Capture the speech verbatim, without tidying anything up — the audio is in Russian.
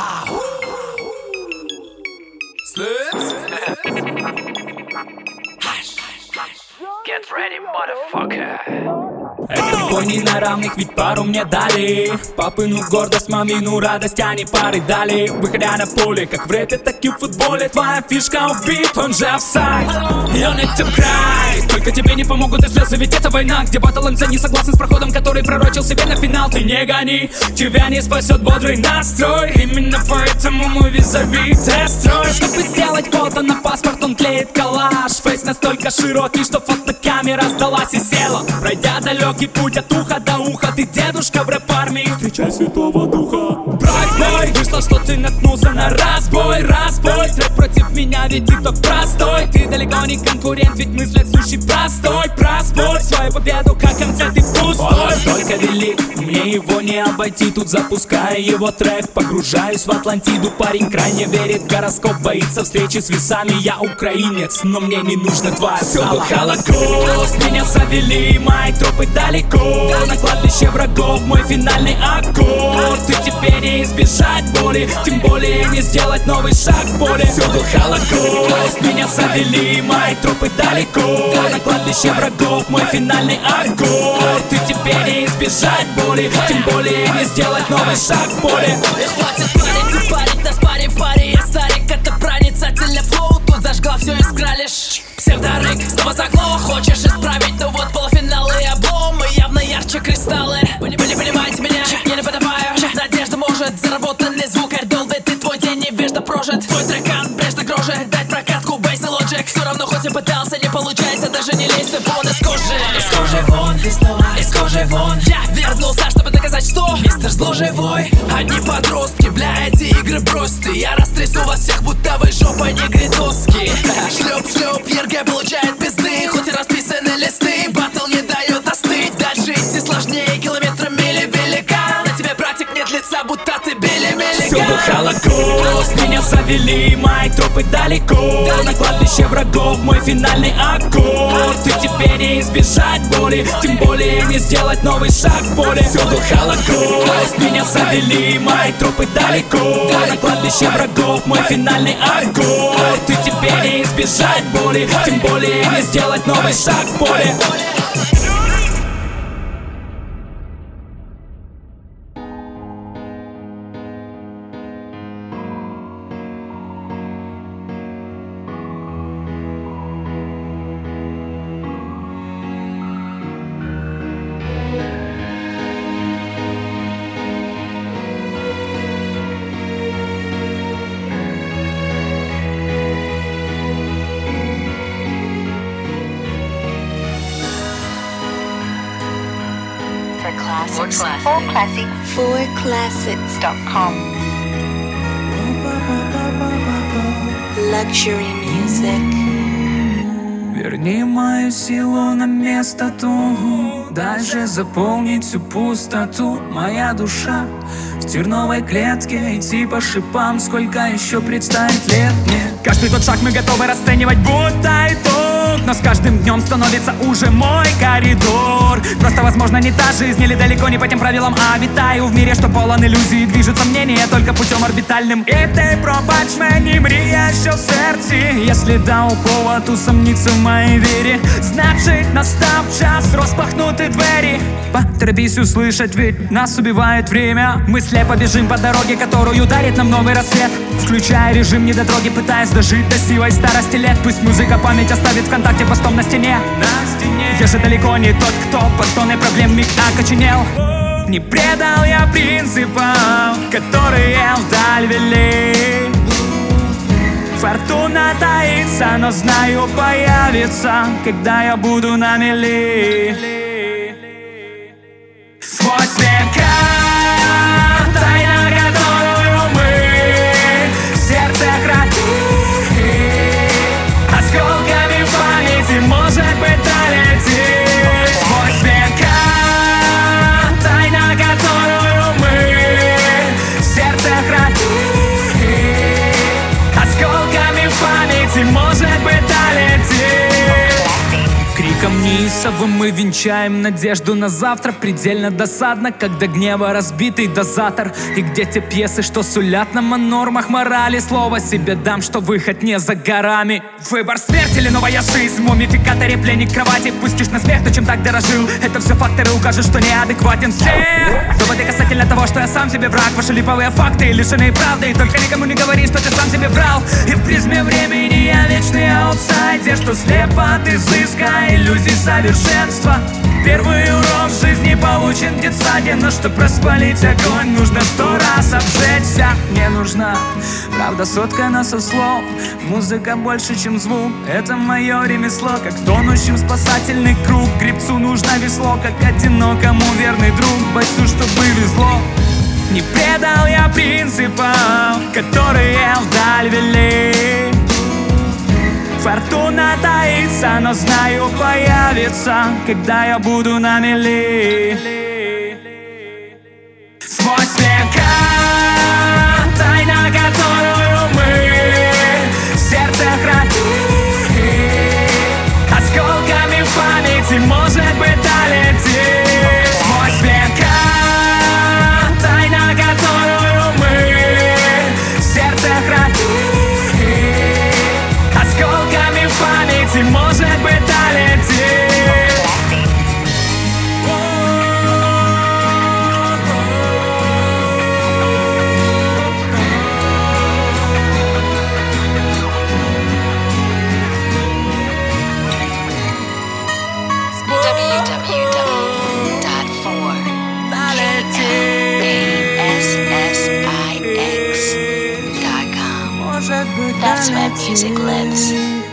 Get ready, motherfucker. Этот бой не на равных, ведь пару мне дали. Папину гордость, мамину радость, они пары дали. Выходя на поле, как в рэпе, так и в футболе. Твоя фишка убит, он же офсайд. И он этим край. Только тебе не помогут и слезы, ведь это война, где батл эм си не согласен с проходом, который пророчил себе на финал. Ты не гони, тебя не спасет бодрый настрой. Именно поэтому мы визави тест-строй. Чтобы сделать фото на паспорт, он клеит коллаж. Фейс настолько широкий, что фотокамера сдалась и села. Пройдя далекий путь от уха до уха, ты дедушка в рэп-армии, встречай Святого Духа. Брайсбой, вышло, что ты наткнулся на разбой. Разбой, трек против меня, ведь ты тот простой. Ты далеко не конкурент, ведь мыслят сущий простой. Проспой свою победу, как концерт и пустой. Он настолько велик, мне его не обойти. Тут запускаю его трек, погружаюсь в Атлантиду. Парень крайне верит в гороскоп, боится встречи с весами. Я украинец, но мне не нужна твоя сала. Всюду Холокост, меня завели, мои тропы далеко. На кладбище врагов мой финальный аккорд. И тебе не избежать боли, тем более не сделать новый шаг в поле. Всюду Холокост, меня завели, мои тропы далеко. На кладбище врагов мой финальный аккорд. И тебе не избежать боли, тем более не сделать новый шаг в поле. Хватит парить и парить, нас парень в паре. Я старик, это проницательный флоу. Тут зажгла все, искра лишь псевдорык. Снова заглох, хочешь исправить, но вот полуфиналы и обломы явно ярче кристаллы. Вы не, вы не понимаете меня, я не подаваю. Надежда может, заработанный звукарь долбит, и твой день невежда прожит. Твой трекан брежно грожит, дать прокатку, бейс и лоджик. Все равно хоть и пытался, не получается, даже не лезь ты вон из кожи. Из кожи вон, из кожи вон. Я вернулся, чтобы доказать, что мистер зло живой. Одни подростки, бля, эти игры бросьте. Я растрясу вас всех, будто вы жопой негритоски. Шлеп-шлеп, ЕРГ получает пизды, хоть и расписаны листы. Баттл не дает остыть, дальше идти сложнее, километрами мили велика. На тебе, братик, нет лица, будто ты били-мили. Всюду Холокост, меня завели, мои тропы далеко. На кладбище врагов мой финальный аккорд. И тебе не избежать боли, тем более не сделать новый шаг в поле. Всюду Холокост, меня завели, мои тропы далеко. На кладбище врагов мой финальный аккорд. И тебе не избежать боли, тем более не сделать новый шаг в поле. For classics, for classics, for classics dot com. Luxury music. Верни мою силу на место ту, дальше заполнить всю пустоту. Моя душа в терновой клетке, идти по шипам, сколько еще предстоит лет мне. Каждый тот шаг мы готовы расценивать будто итог, но с каждым днем становится уже мой коридор. Просто, возможно, не та жизнь, или далеко не по тем правилам, а витаю в мире, что полон иллюзий. Движется мнение только путем орбитальным. І ти пробач мені, мрія, що в серці. Если дав повод усомниться в моей вере, значит настав час распахнути двери. Поторопись услышать, ведь нас убивает время. Мы слепо бежим по дороге, которую дарит нам новый рассвет. Включая режим недотроги, пытаясь дожить до сивой старости лет. Пусть музыка память оставит ВКонтакте постом на стене. На стене. Я же далеко не тот, кто под тонной проблем миг окоченел. Не предал я принципам, которые вдаль вели. Фортуна таится, но знаю, появится, когда я буду на мели. Сквозь века, тайна, которую мы в сердце храним, осколками памяти, может быть, долетим. Сквозь века, тайна, которую мы в сердце храним, осколками памяти, может быть, долетим. Криком не Денисовым мы венчаем надежду на завтра. Предельно досадно, когда гнева разбитый дозатор. И где те пьесы, что сулят нам о нормах морали? Слово себе дам, что выход не за горами. Выбор смерть или новая жизнь? В мумификаторе пленник кровати. Пустишь на смех, то чем так дорожил. Это все факторы, укажут, что неадекватен. Все доводы касательно того, что я сам себе враг. Ваши липовые факты лишены правды. И только никому не говори, что ты сам себе врал. И в призме времени я вечный аутсайдер, что слепо от изыска, иллюзий совершенства. Первый урок в жизни получен в детсаде, но чтоб распалить огонь, нужно сто раз обжечься. Мне нужна правда соткана со слов. Музыка больше, чем звук, это мое ремесло. Как тонущим спасательный круг, гребцу нужно весло, как одинокому верный друг, бойцу, чтобы везло. Не предал я принципов, которые вдаль вели. Фортуна таится, но знаю, появится, когда я буду на мели. Сквозь века, тайна, которую мы в сердце храним, осколками памяти, может быть, долетим. Сквозь века, тайна, которую мы в сердце храним, осколками памяти, может быть, долетим. w w w dot four classics dot com. That's where music lives.